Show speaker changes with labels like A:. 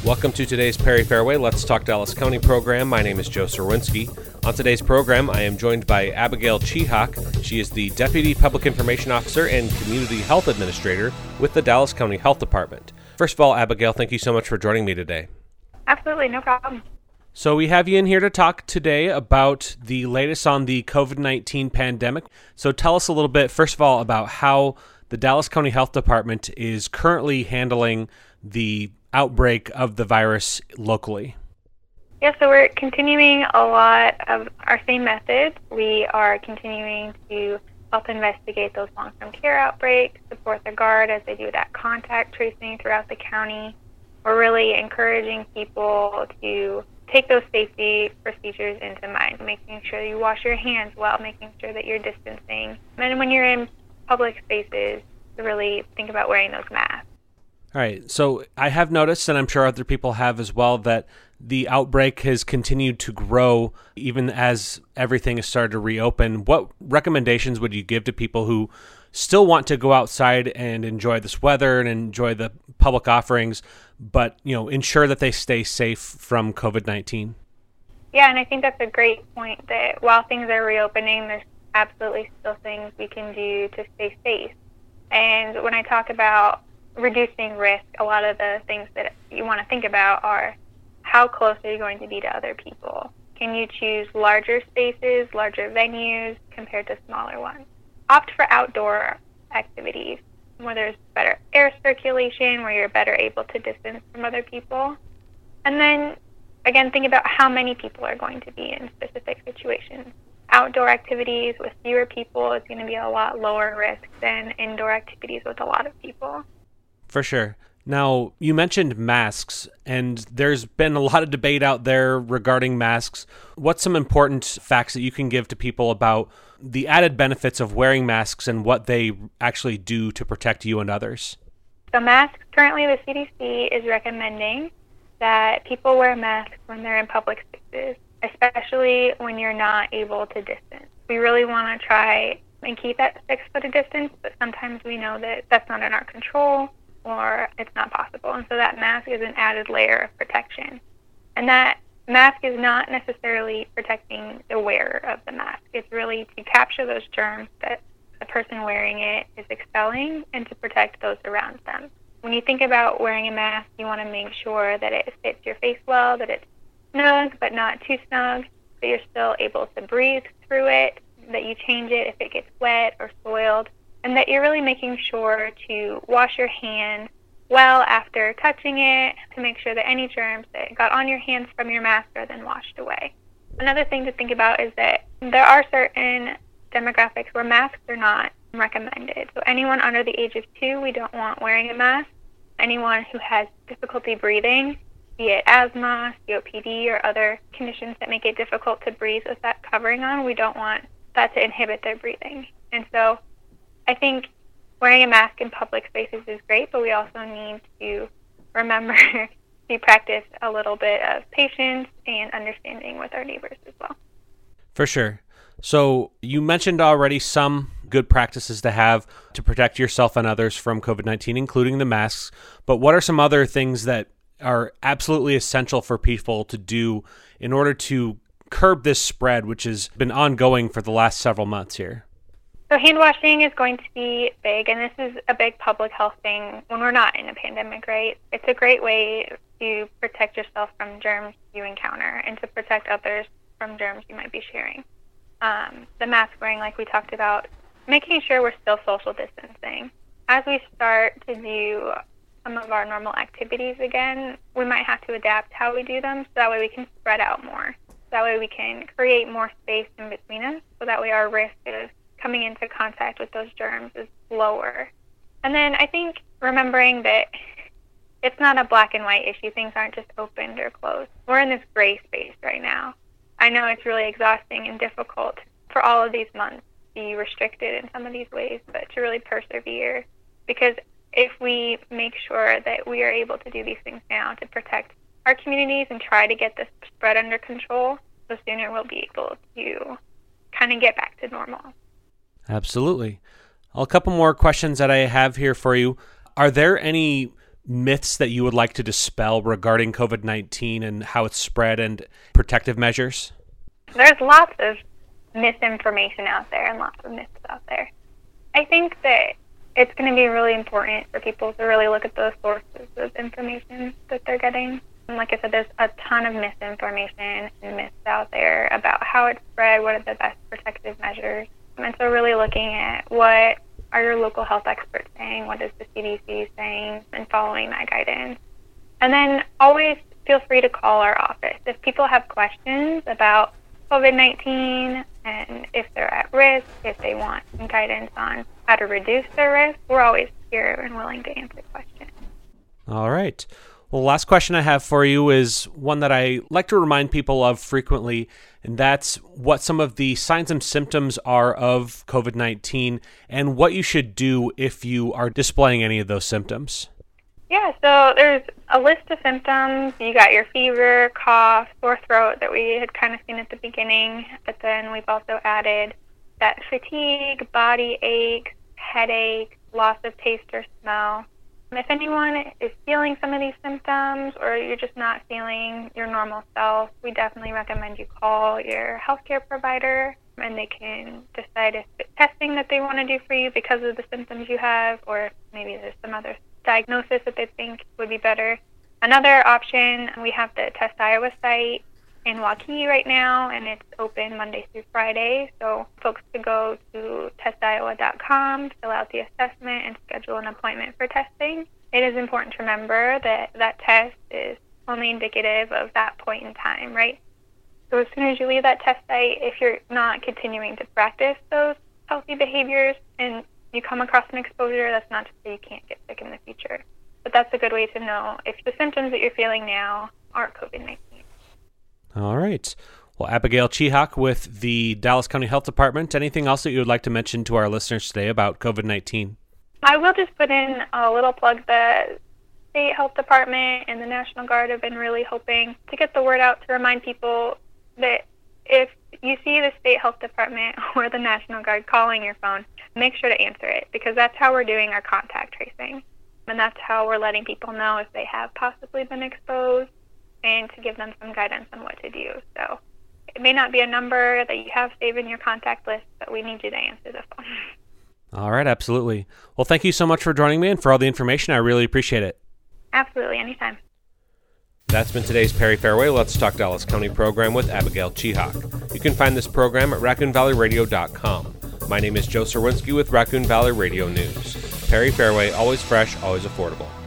A: Welcome to today's Perry Fairway Let's Talk Dallas County program. My name is Joe Serwinski. On today's program, I am joined by Abigail Chihak. She is the Deputy Public Information Officer and Community Health Administrator with the Dallas County Health Department. First of all, Abigail, thank you so much for joining me today.
B: Absolutely, no problem.
A: So we have you in here to talk today about the latest on the COVID-19 pandemic. So tell us a little bit, first of all, about how the Dallas County Health Department is currently handling the outbreak of the virus locally.
B: Yeah, so we're continuing a lot of our same methods. We are continuing to help investigate those long-term care outbreaks, support the Guard as they do that contact tracing throughout the county. We're really encouraging people to take those safety procedures into mind, making sure you wash your hands well, making sure that you're distancing. And when you're in public spaces, to really think about wearing those masks.
A: All right, so I have noticed, and I'm sure other people have as well, that the outbreak has continued to grow even as everything has started to reopen. What recommendations would you give to people who still want to go outside and enjoy this weather and enjoy the public offerings, but ensure that they stay safe from COVID-19?
B: Yeah, and I think that's a great point, that while things are reopening, there's absolutely still things we can do to stay safe. And when I talk about reducing risk, a lot of the things that you want to think about are how close are you going to be to other people? Can you choose larger spaces, larger venues compared to smaller ones? Opt for outdoor activities where there's better air circulation, where you're better able to distance from other people. And then, again, think about how many people are going to be in specific situations. Outdoor activities with fewer people is going to be a lot lower risk than indoor activities with a lot of people.
A: For sure. Now, you mentioned masks, and there's been a lot of debate out there regarding masks. What's some important facts that you can give to people about the added benefits of wearing masks and what they actually do to protect you and others?
B: So masks, currently the CDC is recommending that people wear masks when they're in public spaces, especially when you're not able to distance. We really want to try and keep that 6 foot of distance, but sometimes we know that that's not in our control, or it's not possible. And so that mask is an added layer of protection. And that mask is not necessarily protecting the wearer of the mask. It's really to capture those germs that the person wearing it is expelling and to protect those around them. When you think about wearing a mask, you want to make sure that it fits your face well, that it's snug but not too snug, that you're still able to breathe through it, that you change it if it gets wet or soiled, and that you're really making sure to wash your hands well after touching it to make sure that any germs that got on your hands from your mask are then washed away. Another thing to think about is that there are certain demographics where masks are not recommended. So anyone under the age of 2, we don't want wearing a mask. Anyone who has difficulty breathing, be it asthma, COPD, or other conditions that make it difficult to breathe with that covering on, we don't want that to inhibit their breathing. And so I think wearing a mask in public spaces is great, but we also need to remember to practice a little bit of patience and understanding with our neighbors as well.
A: For sure. So you mentioned already some good practices to have to protect yourself and others from COVID-19, including the masks. But what are some other things that are absolutely essential for people to do in order to curb this spread, which has been ongoing for the last several months here?
B: So hand washing is going to be big, and this is a big public health thing when we're not in a pandemic, right? It's a great way to protect yourself from germs you encounter and to protect others from germs you might be sharing. The mask wearing, like we talked about, making sure we're still social distancing. As we start to do some of our normal activities again, we might have to adapt how we do them so that way we can spread out more. That way we can create more space in between us, so that way our risk of coming into contact with those germs is lower. And then I think remembering that it's not a black and white issue. Things aren't just opened or closed. We're in this gray space right now. I know it's really exhausting and difficult for all of these months to be restricted in some of these ways, but to really persevere. Because if we make sure that we are able to do these things now to protect our communities and try to get this spread under control, the sooner we'll be able to kind of get back to normal.
A: Absolutely. A couple more questions that I have here for you. Are there any myths that you would like to dispel regarding COVID-19 and how it's spread and protective measures?
B: There's lots of misinformation out there and lots of myths out there. I think that it's going to be really important for people to really look at the sources of information that they're getting. And like I said, there's a ton of misinformation and myths out there about how it's spread, what are the best protective measures. And so really looking at what are your local health experts saying, what is the CDC saying, and following that guidance. And then always feel free to call our office. If people have questions about COVID-19 and if they're at risk, if they want some guidance on how to reduce their risk, we're always here and willing to answer questions.
A: All right. Well, the last question I have for you is one that I like to remind people of frequently, and that's what some of the signs and symptoms are of COVID-19 and what you should do if you are displaying any of those symptoms.
B: Yeah, so there's a list of symptoms. You got your fever, cough, sore throat that we had kind of seen at the beginning, but then we've also added that fatigue, body ache, headache, loss of taste or smell. If anyone is feeling some of these symptoms or you're just not feeling your normal self, we definitely recommend you call your healthcare provider and they can decide if it's testing that they want to do for you because of the symptoms you have, or if maybe there's some other diagnosis that they think would be better. Another option, we have the Test Iowa site in Waukee right now, and it's open Monday through Friday, so folks could go to testiowa.com, fill out the assessment, and schedule an appointment for testing. It is important to remember that that test is only indicative of that point in time, right? So as soon as you leave that test site, if you're not continuing to practice those healthy behaviors and you come across an exposure, that's not to say you can't get sick in the future. But that's a good way to know if the symptoms that you're feeling now aren't COVID-19.
A: All right. Well, Abigail Chihak with the Dallas County Health Department, anything else that you would like to mention to our listeners today about COVID-19?
B: I will just put in a little plug. The State Health Department and the National Guard have been really hoping to get the word out to remind people that if you see the State Health Department or the National Guard calling your phone, make sure to answer it, because that's how we're doing our contact tracing. And that's how we're letting people know if they have possibly been exposed and to give them some guidance on what to do. So it may not be a number that you have saved in your contact list, but we need you to answer the phone.
A: All right, absolutely. Well, thank you so much for joining me and for all the information. I really appreciate it.
B: Absolutely, anytime.
A: That's been today's Perry Fairway Let's Talk Dallas County program with Abigail Chihak. You can find this program at RaccoonValleyRadio.com. My name is Joe Serwinski with Raccoon Valley Radio News. Perry Fairway, always fresh, always affordable.